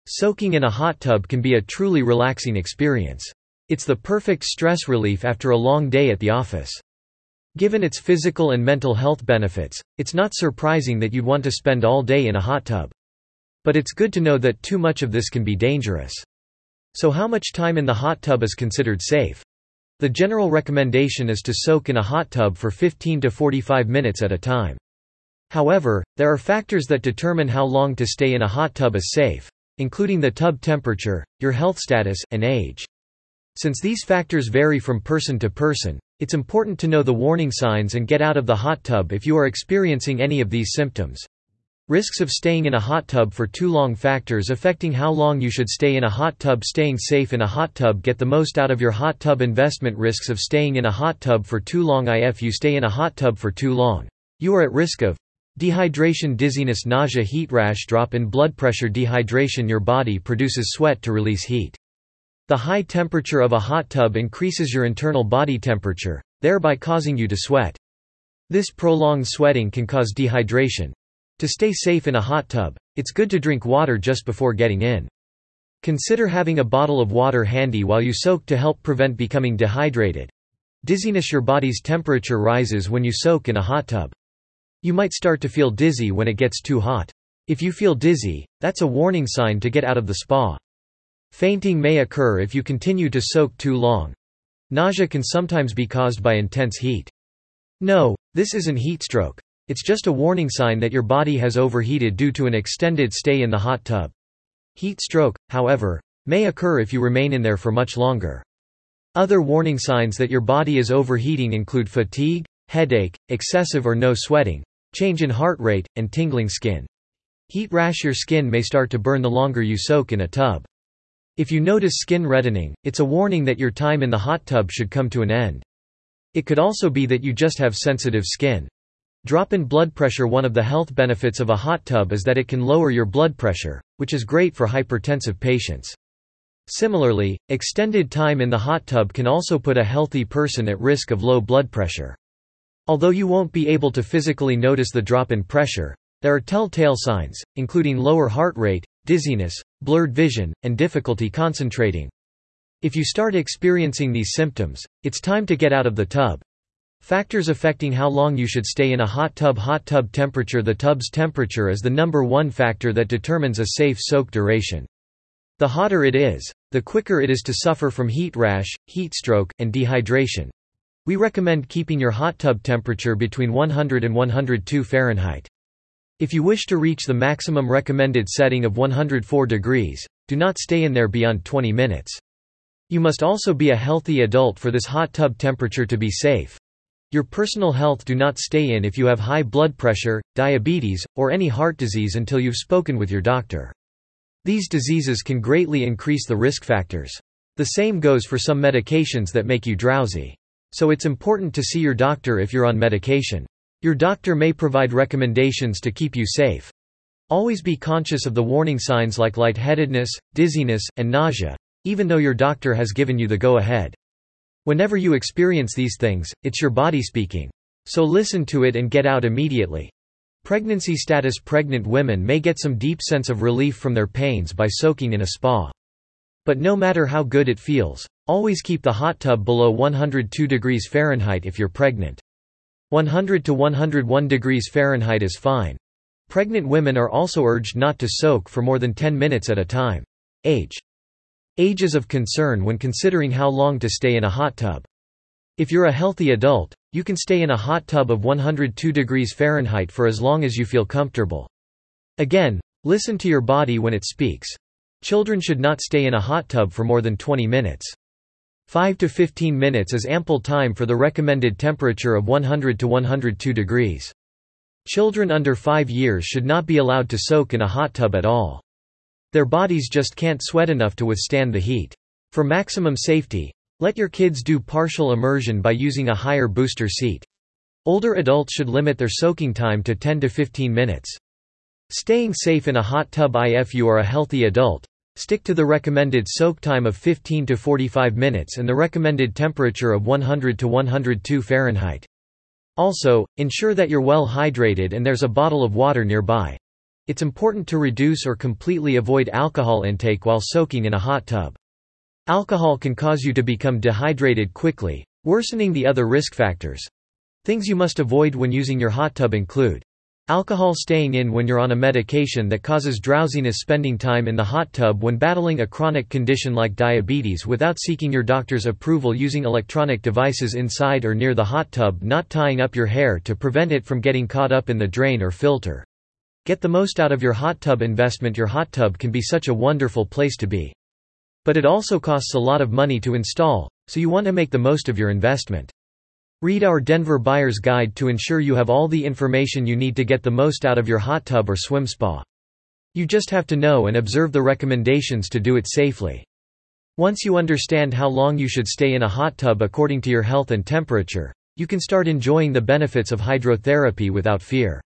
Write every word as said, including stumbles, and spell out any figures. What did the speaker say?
Soaking in a hot tub can be a truly relaxing experience. It's the perfect stress relief after a long day at the office. Given its physical and mental health benefits, it's not surprising that you'd want to spend all day in a hot tub. But it's good to know that too much of this can be dangerous. So how much time in the hot tub is considered safe? The general recommendation is to soak in a hot tub for fifteen to forty-five minutes at a time. However, there are factors that determine how long to stay in a hot tub is safe, including the tub temperature, your health status, and age. Since these factors vary from person to person, it's important to know the warning signs and get out of the hot tub if you are experiencing any of these symptoms. Risks of staying in a hot tub for too long. Factors affecting how long you should stay in a hot tub. Staying safe in a hot tub. Get the most out of your hot tub investment. Risks of staying in a hot tub for too long. If you stay in a hot tub for too long, you are at risk of dehydration, dizziness, nausea, heat rash, drop in blood pressure. Dehydration. Your body produces sweat to release heat. The high temperature of a hot tub increases your internal body temperature, thereby causing you to sweat. This prolonged sweating can cause dehydration. To stay safe in a hot tub, it's good to drink water just before getting in. Consider having a bottle of water handy while you soak to help prevent becoming dehydrated. Dizziness. Your body's temperature rises when you soak in a hot tub. You might start to feel dizzy when it gets too hot. If you feel dizzy, that's a warning sign to get out of the spa. Fainting may occur if you continue to soak too long. Nausea can sometimes be caused by intense heat. No, this isn't heat stroke. It's just a warning sign that your body has overheated due to an extended stay in the hot tub. Heat stroke, however, may occur if you remain in there for much longer. Other warning signs that your body is overheating include fatigue, headache, excessive or no sweating, change in heart rate, and tingling skin. Heat rash. Your skin may start to burn the longer you soak in a tub. If you notice skin reddening, it's a warning that your time in the hot tub should come to an end. It could also be that you just have sensitive skin. Drop in blood pressure. One of the health benefits of a hot tub is that it can lower your blood pressure, which is great for hypertensive patients. Similarly, extended time in the hot tub can also put a healthy person at risk of low blood pressure. Although you won't be able to physically notice the drop in pressure, there are telltale signs, including lower heart rate, dizziness, blurred vision, and difficulty concentrating. If you start experiencing these symptoms, it's time to get out of the tub. Factors affecting how long you should stay in a hot tub. Hot tub temperature. The tub's temperature is the number one factor that determines a safe soak duration. The hotter it is, the quicker it is to suffer from heat rash, heat stroke, and dehydration. We recommend keeping your hot tub temperature between one hundred and one hundred two Fahrenheit. If you wish to reach the maximum recommended setting of one hundred four degrees, do not stay in there beyond twenty minutes. You must also be a healthy adult for this hot tub temperature to be safe. Your personal health. Do not stay in if you have high blood pressure, diabetes, or any heart disease until you've spoken with your doctor. These diseases can greatly increase the risk factors. The same goes for some medications that make you drowsy. So it's important to see your doctor if you're on medication. Your doctor may provide recommendations to keep you safe. Always be conscious of the warning signs like lightheadedness, dizziness, and nausea, even though your doctor has given you the go-ahead. Whenever you experience these things, it's your body speaking. So listen to it and get out immediately. Pregnancy status. Pregnant women may get some deep sense of relief from their pains by soaking in a spa. But no matter how good it feels, always keep the hot tub below one hundred two degrees Fahrenheit if you're pregnant. one hundred to one hundred one degrees Fahrenheit is fine. Pregnant women are also urged not to soak for more than ten minutes at a time. Age. Age is of concern when considering how long to stay in a hot tub. If you're a healthy adult, you can stay in a hot tub of one hundred two degrees Fahrenheit for as long as you feel comfortable. Again, listen to your body when it speaks. Children should not stay in a hot tub for more than twenty minutes. five to fifteen minutes is ample time for the recommended temperature of one hundred to one hundred two degrees. Children under five years should not be allowed to soak in a hot tub at all. Their bodies just can't sweat enough to withstand the heat. For maximum safety, let your kids do partial immersion by using a higher booster seat. Older adults should limit their soaking time to ten to fifteen minutes. Staying safe in a hot tub. If you are a healthy adult, stick to the recommended soak time of fifteen to forty-five minutes and the recommended temperature of one hundred to one hundred two Fahrenheit. Also, ensure that you're well hydrated and there's a bottle of water nearby. It's important to reduce or completely avoid alcohol intake while soaking in a hot tub. Alcohol can cause you to become dehydrated quickly, worsening the other risk factors. Things you must avoid when using your hot tub include alcohol staying in when you're on a medication that causes drowsiness, spending time in the hot tub when battling a chronic condition like diabetes without seeking your doctor's approval, using electronic devices inside or near the hot tub, not tying up your hair to prevent it from getting caught up in the drain or filter. Get the most out of your hot tub investment. Your hot tub can be such a wonderful place to be. But it also costs a lot of money to install, so you want to make the most of your investment. Read our Denver Buyer's Guide to ensure you have all the information you need to get the most out of your hot tub or swim spa. You just have to know and observe the recommendations to do it safely. Once you understand how long you should stay in a hot tub according to your health and temperature, you can start enjoying the benefits of hydrotherapy without fear.